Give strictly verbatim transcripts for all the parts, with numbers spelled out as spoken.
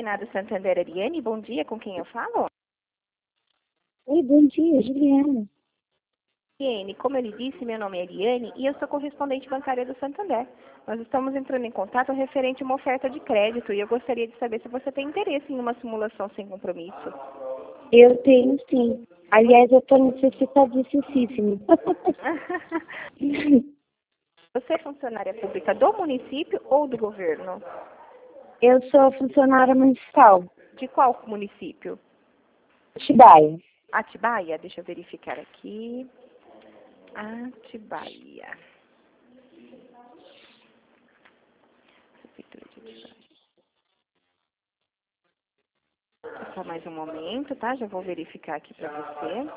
Finado Santander, Ariane, bom dia, com quem eu falo? Oi, bom dia, Juliana. Ariane, como eu lhe disse, meu nome é Ariane e eu sou correspondente bancária do Santander. Nós estamos entrando em contato referente a uma oferta de crédito e eu gostaria de saber se você tem interesse em uma simulação sem compromisso. Eu tenho sim. Aliás, eu estou necessitadíssima. Você é funcionária pública do município ou do governo? Eu sou funcionária municipal, De qual município? Atibaia. Atibaia? Deixa eu verificar aqui. Atibaia. Prefeitura de Atibaia. Só mais um momento, tá? Já vou verificar aqui para você.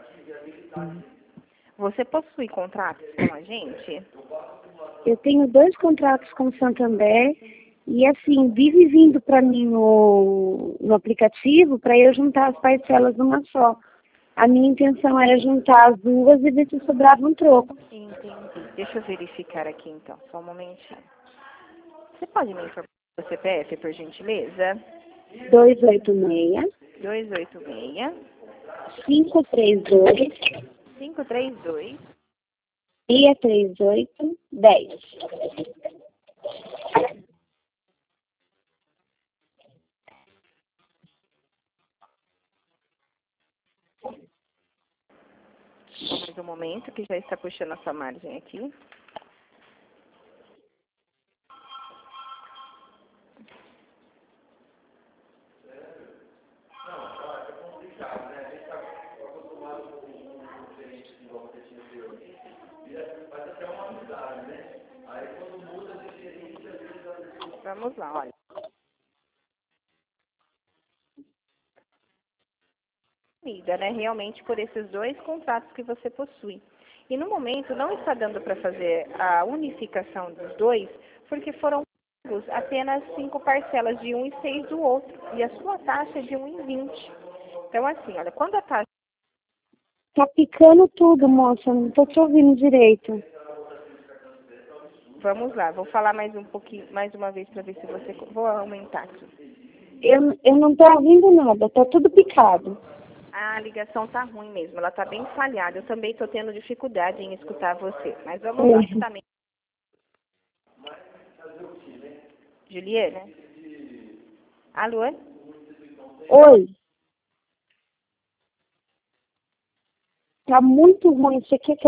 Você possui contratos com a gente? Eu tenho dois contratos com o Santander e, assim, vive vindo para mim no, no aplicativo para eu juntar as parcelas numa só. A minha intenção era juntar as duas e ver se sobrava um troco. Entendi. Deixa eu verificar aqui, então. Só um momentinho. Você pode me informar o C P F, por gentileza? dois oito seis, dois oito seis, cinco três dois, cinco três dois. seis três oito, dez. Só mais um momento, que já está puxando a sua margem aqui. Vamos lá, olha. Né, realmente por esses dois contratos que você possui. E no momento não está dando para fazer a unificação dos dois, porque foram pagos apenas cinco parcelas de um e seis do outro, e a sua taxa é de um e vinte. Então assim, olha, quando a taxa... Tá picando tudo, moça, não tô te ouvindo direito. Vamos lá, vou falar mais um pouquinho, mais uma vez para ver se você... Vou aumentar aqui. Eu, eu não tô ouvindo nada, tá tudo picado. A ligação tá ruim mesmo, ela tá bem falhada. Eu também tô tendo dificuldade em escutar você. Mas vamos lá, É. também. Juliana? Alô? Oi. Tá muito ruim, você quer que